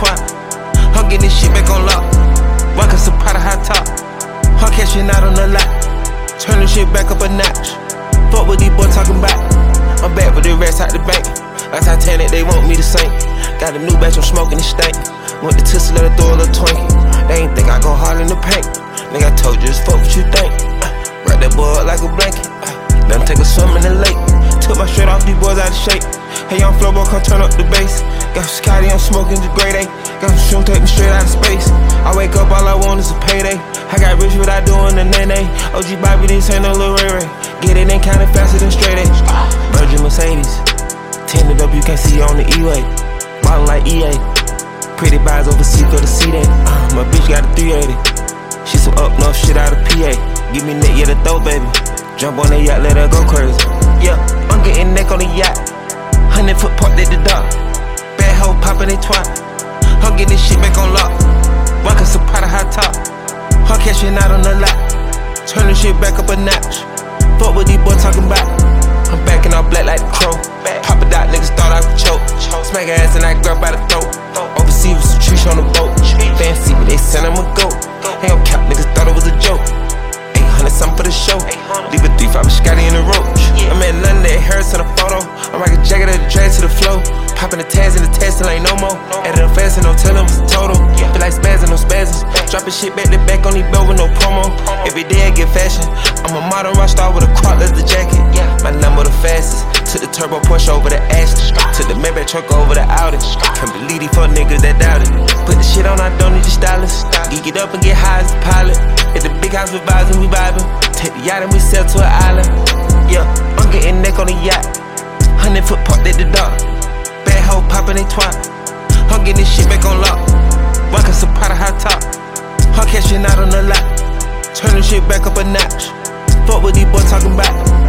twat. I'm getting this shit back on lock. Rockin' some pot of high top. I'm cashing out on the lot. Turn this shit back up a notch. Fuck what these boys talking about. I'm back with the rest out the bank. Like Titanic, they want me to sink. Got a new batch, I'm smoking the stank. Went to Tissa, let her throw a little twinkie. They ain't think I go hard in the paint. Nigga, I told you, just fuck what you think. Wrap that boy up like a blanket. Let him take a swim in the lake. Took my shirt off, these boys out of shape. Hey, young flow boy, come turn up the bass. Got some Scotty, I'm smoking the grade A. Got some shoes, take me straight out of space. I wake up, all I want is a payday. I got rich without doing the nene. OG Bobby, this ain't no Lil Ray Ray. Get it in counting faster than straight A. Virgin Mercedes. Tinted up, you can't see on the E-way. Ballin' like EA. Pretty buys overseas, go to see that. My bitch got a 380. She some up north shit out of PA. Give me neck, yeah, the throw, baby. Jump on that yacht, let her go crazy. Yeah, I'm getting neck on the yacht. 100-foot parked at the dock. Bad hoe poppin' they twat. I'm getting this shit back on lock. Rockin' some pot of high top. I'm cashing out on the lot. Turn this shit back up a notch. Fuck what these boys talking about. I'm backing all black like the crow. Pop a dot, niggas thought I could choke. Smack her ass and I grab by the throat. Overseas with some trees on the boat. Fancy, but they send him a goat. Ain't gon' cap, niggas thought it was a joke. 800 something for the show. Leave a 3-5 with Scotty in the roach. I'm in London, they Harris in the photo. I'm rockin' jacket at the drag to the flow. Poppin' the tags in the test till ain't no more. Added them fast and no tell them it's a total. Feel like spazzing, no spasms. Dropping shit back to back on these bill with no promo. Every day I get fashion. I'm a modern rock star with a crop leather jacket. My number the fastest. Took the turbo push over the Aston. Took the Maybach truck over the Audi. Can't believe these fuck niggas that doubt it. Put the shit on, I don't need the stylist. Geek it up and get high as a pilot. At the big house with vibes and we vibing. Take the yacht and we sail to an island. Yeah, I'm getting neck on the yacht. 100-foot parked at the dock. Bad hoe poppin' they twat. I'm getting this shit back on lock. Rockin' some pot of high top. I'm cashing out on the lot. Turn this shit back up a notch. Fuck what these boys talking about.